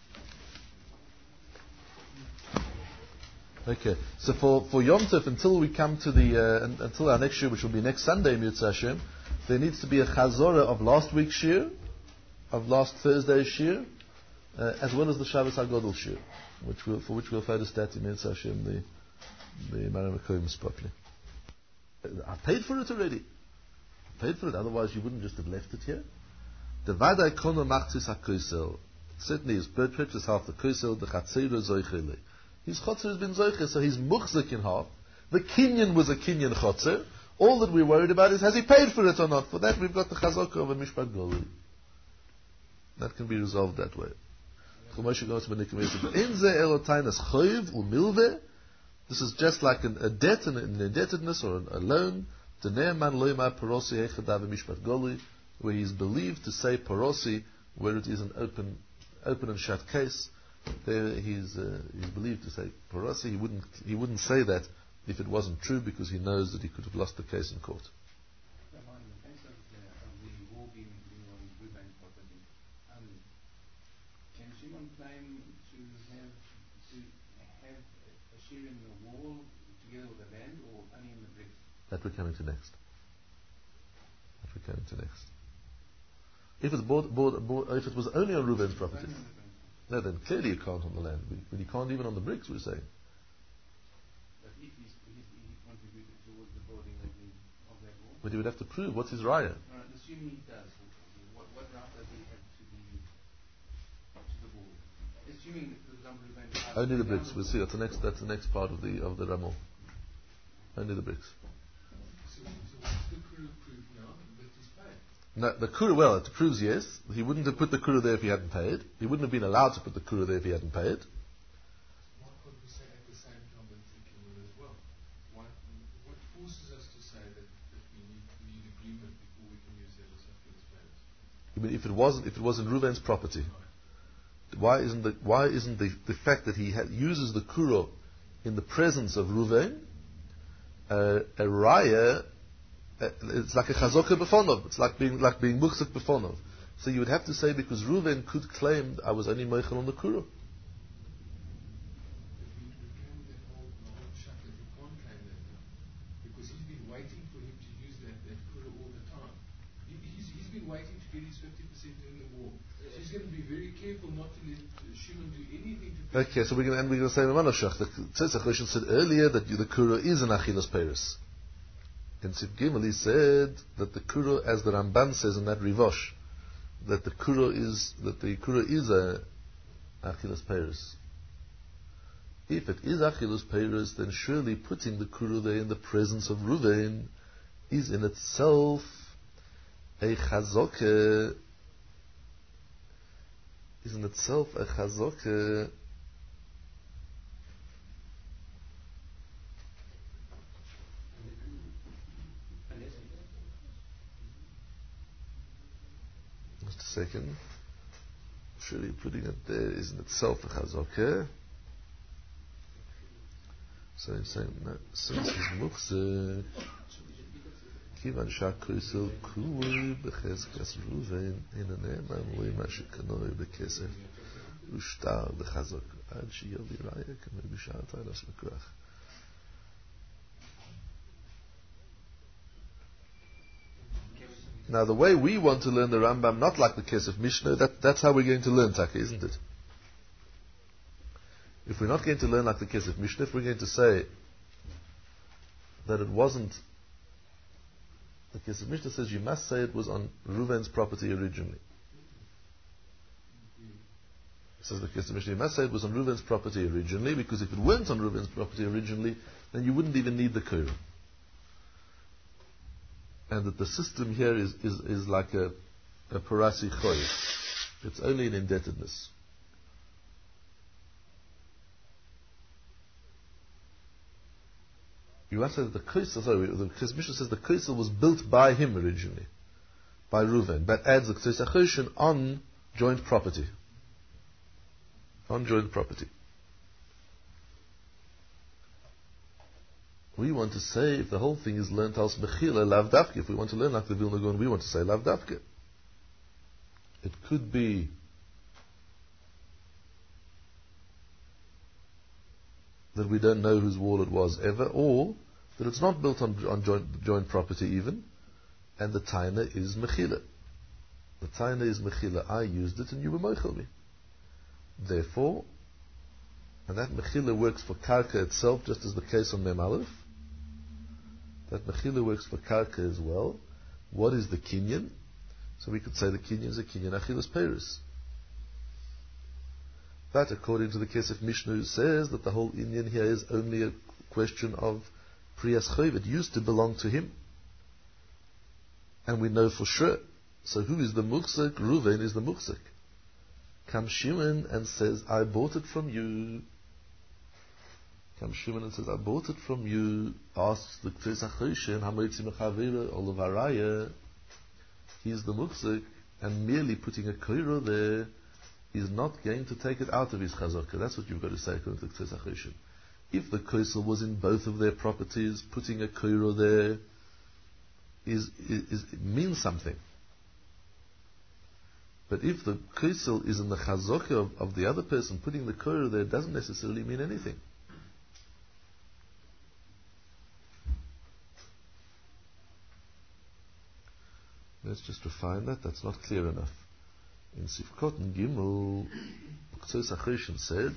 Okay, so for Yom Tov, until we come to until our next year, which will be next Sunday, Mitzvah Hashem, there needs to be a chazorah of last week's shir, of last Thursday's shir, as well as the Shabbos HaGodol shir, for which we'll photostat in Mitzvah Hashem the Maram HaKoyim properly. I paid for it already. Otherwise you wouldn't just have left it here. The Vadai Kono Machzis HaKoysel. Certainly his purchase half the Koysel, the Chatzera Zoichele. His Chotzer has been Zoiche, so he's Muchzik in half. The Kinyan was a Kinyan Chotzer. All that we're worried about is, has he paid for it or not? For that we've got the Chazaka of a Mishpat Goli. That can be resolved that way. This is just like a debt and an indebtedness or a loan. Where he is believed to say parosi, where it is an open and shut case. There he's believed to say parosi. He wouldn't say that if it wasn't true, because he knows that he could have lost the case in court. Claim to have a share in the wall together with the land, or only in the bricks? That we're coming to next. If it's if it was only on Reuven's property, no, then clearly you can't on the land. But you can't even on the bricks, we're saying. But if he contributed towards the building of that wall? But he would have to prove what's his raya. Assuming he does, what right does he have to the wall? Assuming that, for example, only the bricks. We'll see. That's the next part of the Ramah. Only the bricks. So what's the Kuru proof now that he's paid? No, the Kuru, it proves yes. He wouldn't have put the Kuru there if he hadn't paid. He wouldn't have been allowed to put the Kuru there if he hadn't paid. Why can't we say at the same time that thinking will as well? What forces us to say that we need agreement before we can use that as Achilas Peiros? I mean, if it was in Reuven's property, why isn't the fact that he uses the Kuru in the presence of Reuven a raya? It's like a chazokah b'fonov. It's like being muchzik b'fonov. So you would have to say, because Reuven could claim I was only meichel on the Kuru. Because he's been waiting for him to use that Kuru all the time. He's been waiting to get his 50% in the war. So he's going to be very careful not to let Shimon do anything to... Okay, so we're going to say Mamanoshach. The Tzeitzach Rishon said earlier that the Kuru is an Achilas Peiros. And Sif Gimel, he said that the Kuru, as the Ramban says in that Rivosh, that the Kuru is a Achilas Peiros. If it is Achilus Peiros, then surely putting the Kuru there in the presence of Ruvain is in itself a Chazoke. Is in itself a Chazoke. Just a second. Surely putting it there is in itself a Chazoke. So he's saying that since he's Muchzek, Kivan Shakrisel Kuwi Becheskas Ruvain in a name and we Mashikanoi Bekesef Ushtar the Chazok Ad Shiyavi Raya can maybe shout out us Mekrach. Now the way we want to learn the Rambam, not like the Kesef Mishnah, that's how we're going to learn Taka, isn't it? If we're not going to learn like the Kesef Mishnah, if we're going to say that it wasn't, the Kesef Mishnah says you must say it was on Reuven's property originally. It says the Kesef Mishnah, you must say it was on Reuven's property originally, because if it weren't on Reuven's property originally, then you wouldn't even need the Korah. And that the system here is like a Parasi Choy. It's only an indebtedness. You must say that the Kesef Mishnah says the Kesef was built by him originally, by Reuven, but adds the Kesef on joint property. On joint property. We want to say if the whole thing is learnt als Mechila, Lav Dafke. If we want to learn like the Vilna Gaon, we want to say Lav Dafke. It could be that we don't know whose wall it was ever, or that it's not built on joint property even, and the taina is mechila. The taina is mechila. I used it and you were mochel me. Therefore, and that mechila works for karka itself, just as the case on Mem Aleph. That mechila works for karka as well. What is the kinyan? So we could say the kinyan is a kinyan Achilles Peiros. But according to the Kesef Mishnah, says that the whole Inyan here is only a question of Priyas Chayv. It used to belong to him. And we know for sure. So who is the Muchzek? Reuven is the Muchzek. Comes Shimon and says, I bought it from you. Comes Shimon and says, I bought it from you. Asks the Ktesach Choshen, Hamoitzi Mechavira, Olav Haraya. He's the Muchzek, and merely putting a koiro there is not going to take it out of his chazaka. That's what you've got to say according to the Ktesach Choshen. If the koisel was in both of their properties, putting a koiro there it means something. But if the koisel is in the chazaka of the other person, putting the koiro there doesn't necessarily mean anything. Let's just refine that. That's not clear enough. In Sifkot and Gimel, Ktesach Choshen said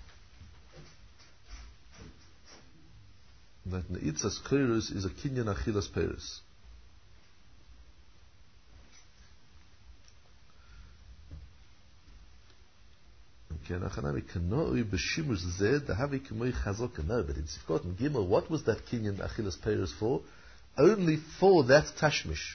that Neitzas Koros is a kinyan Achilas Peiros. Okay, Nachanami Kanoi B'Shimush Zed Dahavi K'moi Chazok. No, but in Sifkot and Gimel, what was that kinyan Achilas Peiros for? Only for that tashmish.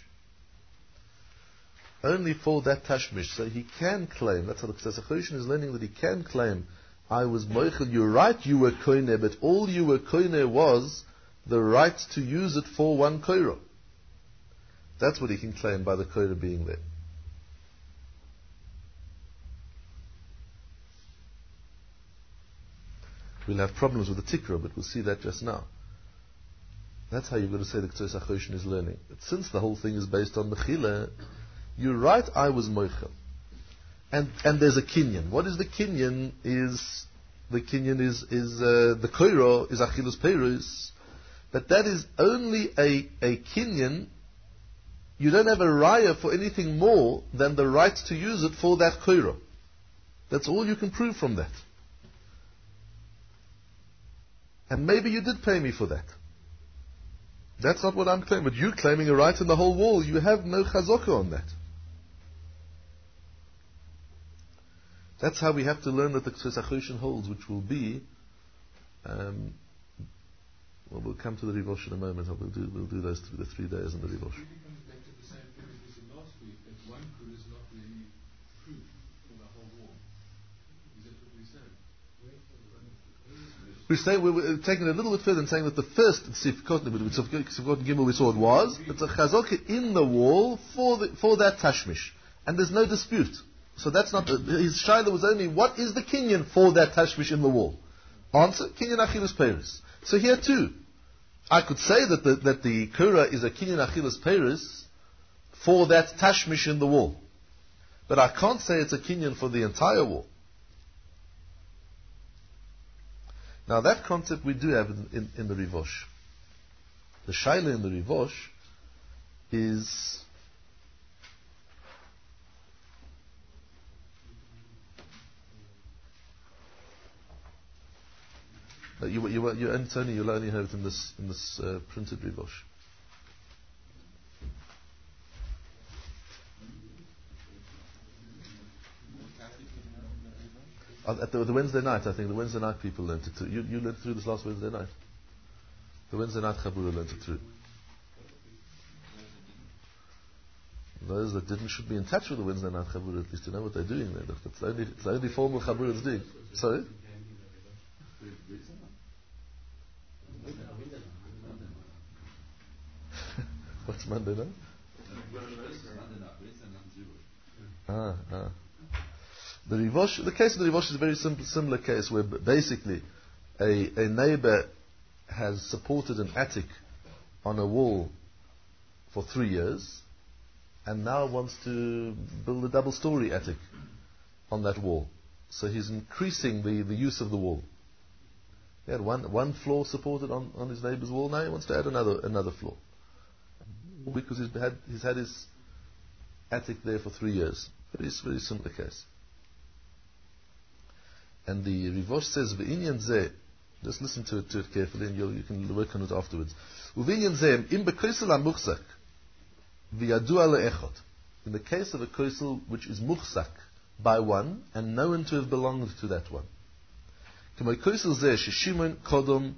Only for that tashmish. So he can claim, that's how the Ktesach Choshen is learning, that he can claim, I was moichel, you're right, you were koine, but all you were koine was the right to use it for one koiro. That's what he can claim by the koiro being there. We'll have problems with the tikra, but we'll see that just now. That's how you've got to say the Ktesach Choshen is learning. But since the whole thing is based on mechila, you're right, I was moichel. And there's a kinyan. What is the kinyan? The koiro is Achilles Peiros, but that is only a kinyan. You don't have a raya for anything more than the right to use it for that koiro. That's all you can prove from that. And maybe you did pay me for that. That's not what I'm claiming. But you're claiming a right in the whole wall. You have no chazaka on that. That's how we have to learn that the Ktesach Choshen holds, which will be Well, we'll come to the Rivosh in a moment. We'll do those the 3 days in the Rivosh. It comes back to the same thing as we said last week, that one good is not really proof for the whole war. Is that what we're saying? We're taking it a little bit further and saying that the first Sifkot Gimel we saw it was, it's a chazaka in the wall for that tashmish. And there's no dispute. So that's not, his shaila was only, what is the kinyan for that tashmish in the wall? Answer, kinyan achilus peiris. So here too, I could say that the kura is a kinyan achilus peiris for that tashmish in the wall. But I can't say it's a kinyan for the entire wall. Now that concept we do have in the Rivosh. The shaila in the Rivosh is you'll only have it in this printed Rivosh. At the Wednesday night, I think the Wednesday night people learned it through. You learned through this last Wednesday night. The Wednesday night Chabura learned it through. Those that didn't should be in touch with the Wednesday night Chabura at least to know what they're doing there. It's the only formal Chabura it's doing. Sorry? What's Monday night? The Rivosh, the case of the Rivosh is a very similar case where basically a neighbor has supported an attic on a wall for 3 years and now wants to build a double-story attic on that wall. So he's increasing the use of the wall. He had one floor supported on his neighbor's wall, now he wants to add another floor. Because he's had his attic there for 3 years. Very similar case. And the Rivosh says, V'inyan zeh, just listen to it carefully and you can work on it afterwards. V'inyan zeh, im bekoisel ha-muchzak, v'yadu ala-echot. In the case of a koisel which is muchzak by one, and known to have belonged to that one. K'may koisel zeh, sheshimon kodom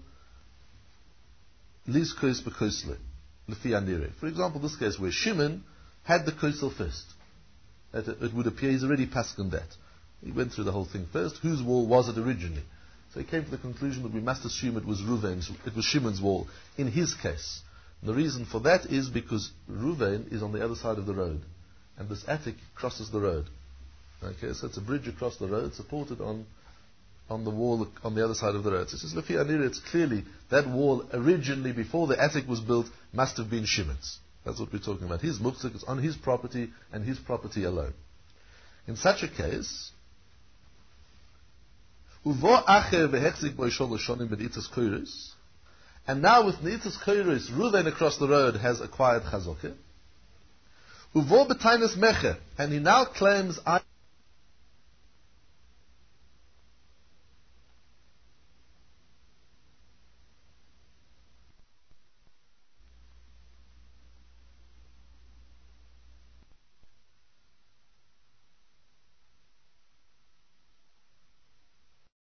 lis kois bekoisle, l'fi anire. For example, this case where Shimon had the koisel first. It would appear he's already paskened that. He went through the whole thing first. Whose wall was it originally? So he came to the conclusion that we must assume it was Shimon's wall in his case. And the reason for that is because Ruvain is on the other side of the road. And this attic crosses the road. Okay, so it's a bridge across the road supported on the wall on the other side of the road. So it says, Lefi Anira, it's clearly that wall originally, before the attic was built, must have been Shimon's. That's what we're talking about. His muksik is on his property and his property alone. In such a case, and now with Nitzas Koiris, Ruvain across the road has acquired Chazokah. And he now claims